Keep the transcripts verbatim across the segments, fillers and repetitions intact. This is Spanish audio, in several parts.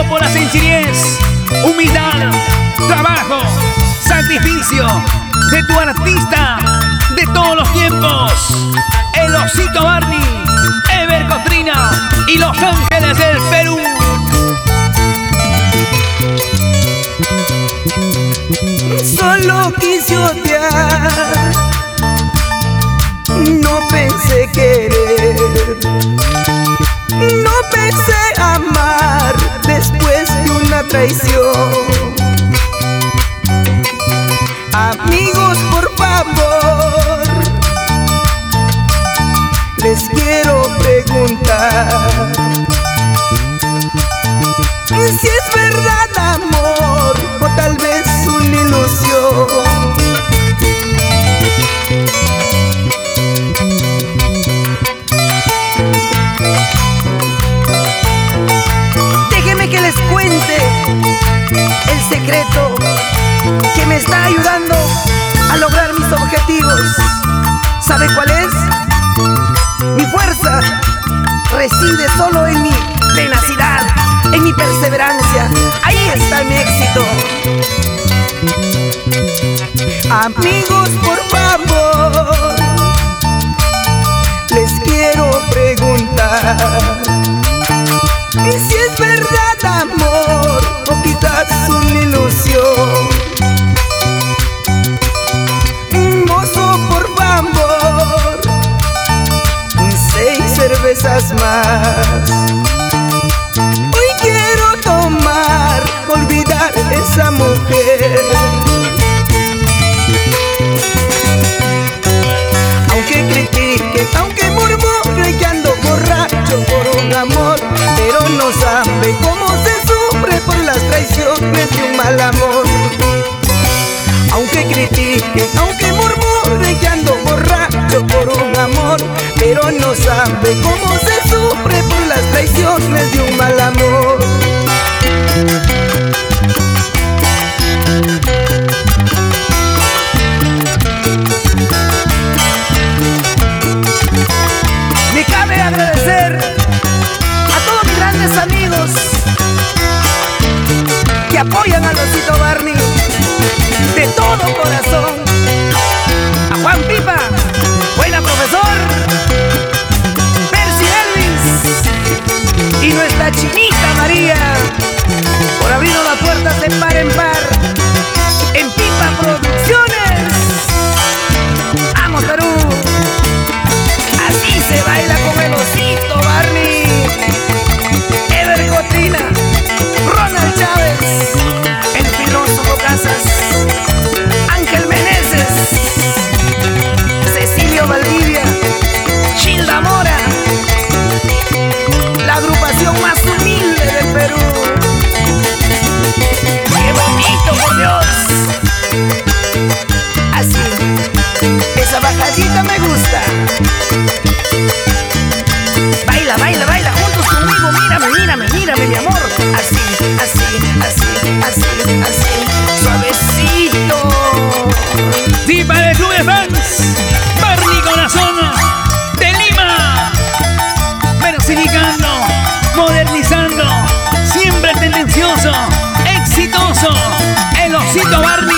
por la sencillez, humildad, trabajo, sacrificio de tu artista de todos los tiempos, el Osito Barney, Ever Cotrina y Los Ángeles del Perú. Solo quise odiar, no pensé querer, no pensé amar después de una traición. Amigos, por favor, les quiero preguntar si es verdad amor o tal vez una ilusión. Déjenme que les cuente el secreto que me está ayudando a lograr mis objetivos. ¿Sabe cuál es? Mi fuerza reside solo en mi tenacidad, en mi perseverancia. Ahí está mi éxito. Amigos, por favor, les quiero preguntar si es verdad amor o quizás una ilusión. Mozo, por favor, seis cervezas más. Hoy quiero tomar, olvidar esa mujer. Aunque critique, aunque murmure que ando borracho por un amor, pero no sabe cómo se sufre por las traiciones de un mal amor. Aunque critique, aunque murmure que ando borracho por un amor, pero no sabe cómo se sufre por las traiciones de un mal amor. Me cabe agradecer a todos mis grandes amigos que apoyan al Osito Barney de todo corazón. A Juan Pipa, buena profesor, Percy Elvis y nuestra chinita María por abrirnos las puertas de par en par en Pipa Producciones. ¡Vamos, Perú! Así se baila con el Osito Barney. Ever Cotrina, Ronald Chávez, el filósofo Casas, Ángel Meneses, Cecilio Valdivia, Childa Mora, la agrupación más humilde del Perú. ¡Qué bonito, por Dios! Así, esa bajadita me gusta. Baila, baila, baila juntos conmigo. Mírame, mírame, mírame, mi amor. Así, así, así, así, así, suavecito. Sí, para el club de fans, Barney Corazón de Lima, versificando, modernizando, siempre tendencioso, exitoso, el Osito Barney.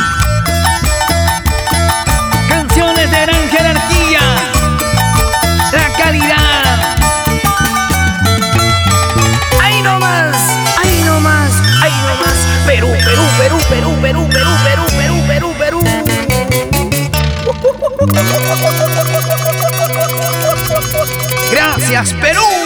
Canciones de gran jerarquía, la calidad. Ahí nomás, ahí nomás, ahí nomás. Perú, Perú, Perú, Perú, Perú, Perú, Perú, Perú, Perú, Perú. Gracias, Perú.